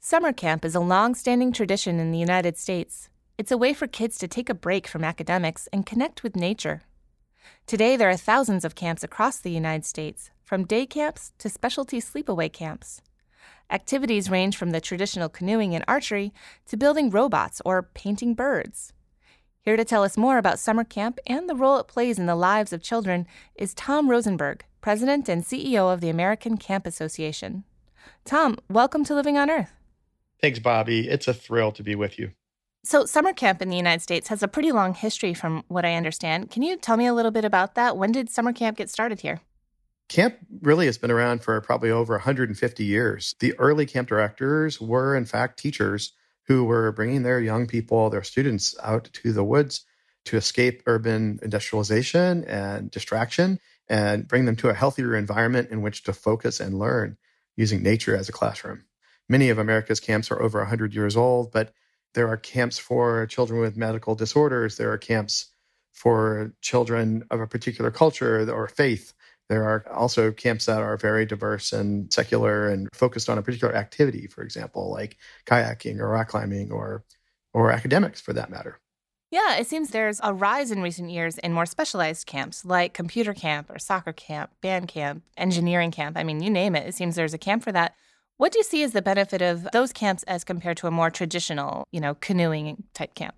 Summer camp is a long-standing tradition in the United States. It's a way for kids to take a break from academics and connect with nature. Today, there are thousands of camps across the United States, from day camps to specialty sleepaway camps. Activities range from the traditional canoeing and archery to building robots or painting birds. Here to tell us more about summer camp and the role it plays in the lives of children is Tom Rosenberg, President and CEO of the American Camp Association. Tom, welcome to Living on Earth. Thanks, Bobby. It's a thrill to be with you. So summer camp in the United States has a pretty long history from what I understand. Can you tell me a little bit about that? When did summer camp get started here? Camp really has been around for probably over 150 years. The early camp directors were, in fact, teachers who were bringing their young people, their students, out to the woods to escape urban industrialization and distraction and bring them to a healthier environment in which to focus and learn using nature as a classroom. Many of America's camps are over 100 years old, but there are camps for children with medical disorders. There are camps for children of a particular culture or faith. There are also camps that are very diverse and secular and focused on a particular activity, for example, like kayaking or rock climbing or academics for that matter. Yeah, it seems there's a rise in recent years in more specialized camps like computer camp or soccer camp, band camp, engineering camp. I mean, you name it. It seems there's a camp for that. What do you see as the benefit of those camps as compared to a more traditional, canoeing type camp?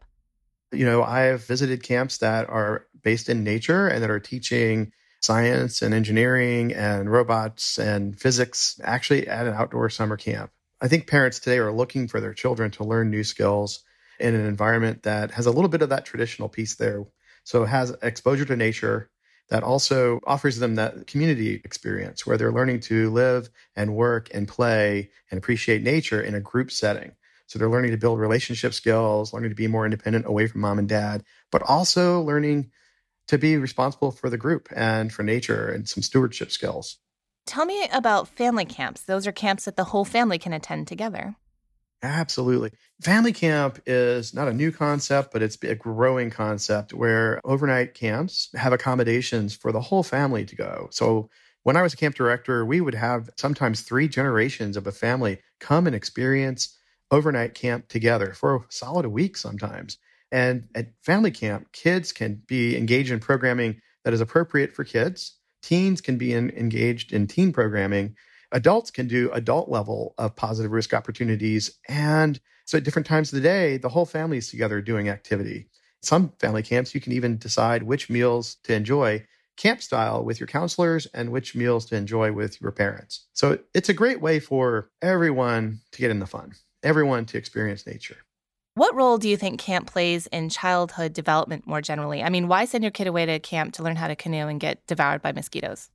I've visited camps that are based in nature and that are teaching science and engineering and robots and physics actually at an outdoor summer camp. I think parents today are looking for their children to learn new skills in an environment that has a little bit of that traditional piece there. So it has exposure to nature that also offers them that community experience where they're learning to live and work and play and appreciate nature in a group setting. So they're learning to build relationship skills, learning to be more independent away from mom and dad, but also learning to be responsible for the group and for nature and some stewardship skills. Tell me about family camps. Those are camps that the whole family can attend together. Absolutely. Family camp is not a new concept, but it's a growing concept where overnight camps have accommodations for the whole family to go. So when I was a camp director, we would have sometimes 3 generations of a family come and experience overnight camp together for a solid week sometimes. And at family camp, kids can be engaged in programming that is appropriate for kids. Teens can be engaged in teen programming. Adults can do adult level of positive risk opportunities. And so at different times of the day, the whole family is together doing activity. Some family camps, you can even decide which meals to enjoy camp style with your counselors and which meals to enjoy with your parents. So it's a great way for everyone to get in the fun, everyone to experience nature. What role do you think camp plays in childhood development more generally? I mean, why send your kid away to camp to learn how to canoe and get devoured by mosquitoes?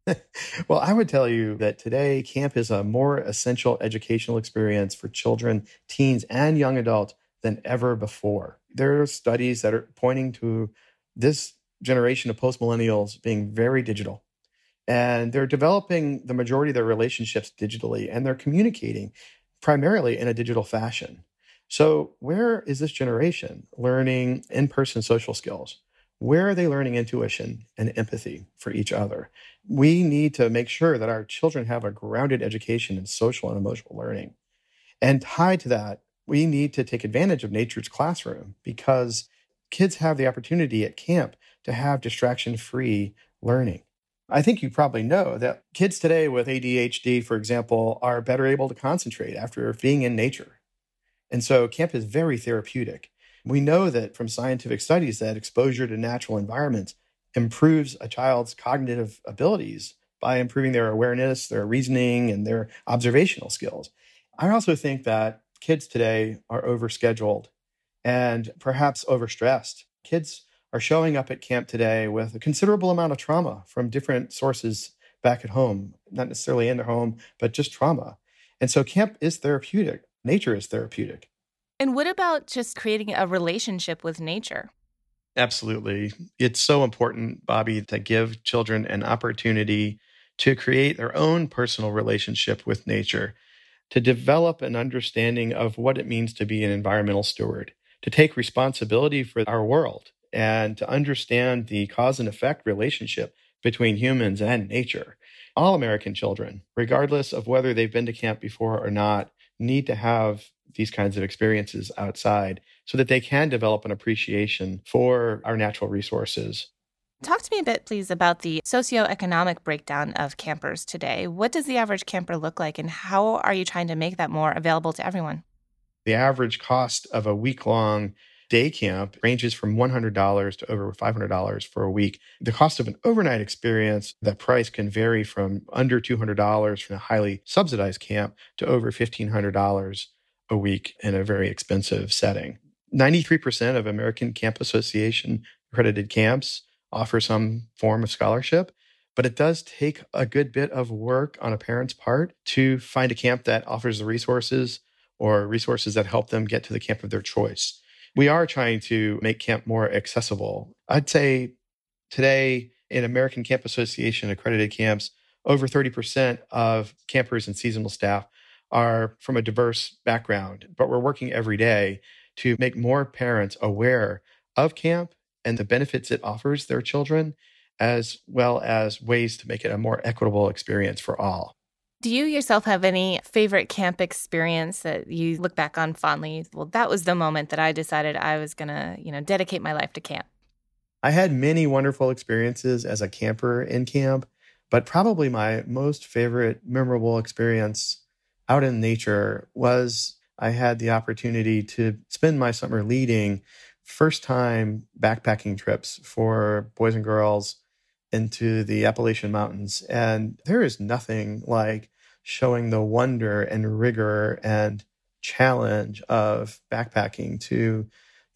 Well, I would tell you that today camp is a more essential educational experience for children, teens, and young adults than ever before. There are studies that are pointing to this generation of post-millennials being very digital. And they're developing the majority of their relationships digitally, and they're communicating primarily in a digital fashion. So where is this generation learning in-person social skills? Where are they learning intuition and empathy for each other? We need to make sure that our children have a grounded education in social and emotional learning. And tied to that, we need to take advantage of nature's classroom because kids have the opportunity at camp to have distraction-free learning. I think you probably know that kids today with ADHD, for example, are better able to concentrate after being in nature. And so camp is very therapeutic. We know that from scientific studies that exposure to natural environments improves a child's cognitive abilities by improving their awareness, their reasoning, and their observational skills. I also think that kids today are overscheduled and perhaps overstressed. Kids are showing up at camp today with a considerable amount of trauma from different sources back at home, not necessarily in their home, but just trauma. And so camp is therapeutic. Nature is therapeutic. And what about just creating a relationship with nature? Absolutely. It's so important, Bobby, to give children an opportunity to create their own personal relationship with nature, to develop an understanding of what it means to be an environmental steward, to take responsibility for our world, and to understand the cause and effect relationship between humans and nature. All American children, regardless of whether they've been to camp before or not, need to have these kinds of experiences outside so that they can develop an appreciation for our natural resources. Talk to me a bit, please, about the socioeconomic breakdown of campers today. What does the average camper look like, and how are you trying to make that more available to everyone? The average cost of a week-long day camp ranges from $100 to over $500 for a week. The cost of an overnight experience, that price can vary from under $200 from a highly subsidized camp to over $1,500 a week in a very expensive setting. 93% of American Camp Association accredited camps offer some form of scholarship, but it does take a good bit of work on a parent's part to find a camp that offers the resources or resources that help them get to the camp of their choice. We are trying to make camp more accessible. I'd say today in American Camp Association accredited camps, over 30% of campers and seasonal staff are from a diverse background, but we're working every day to make more parents aware of camp and the benefits it offers their children, as well as ways to make it a more equitable experience for all. Do you yourself have any favorite camp experience that you look back on fondly? Well, that was the moment that I decided I was going to, dedicate my life to camp. I had many wonderful experiences as a camper in camp, but probably my most favorite memorable experience out in nature was I had the opportunity to spend my summer leading first-time backpacking trips for boys and girls into the Appalachian Mountains. And there is nothing like showing the wonder and rigor and challenge of backpacking to,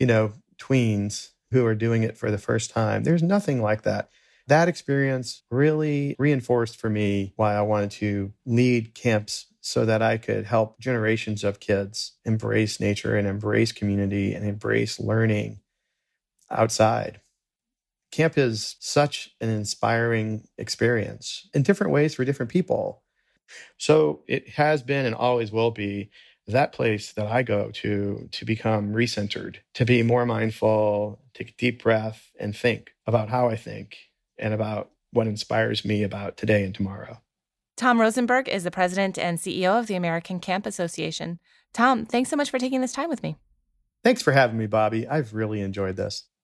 tweens who are doing it for the first time. There's nothing like that. That experience really reinforced for me why I wanted to lead camps so that I could help generations of kids embrace nature and embrace community and embrace learning outside. Camp is such an inspiring experience in different ways for different people. So it has been and always will be that place that I go to become recentered, to be more mindful, take a deep breath, and think about how I think and about what inspires me about today and tomorrow. Tom Rosenberg is the president and CEO of the American Camp Association. Tom, thanks so much for taking this time with me. Thanks for having me, Bobby. I've really enjoyed this.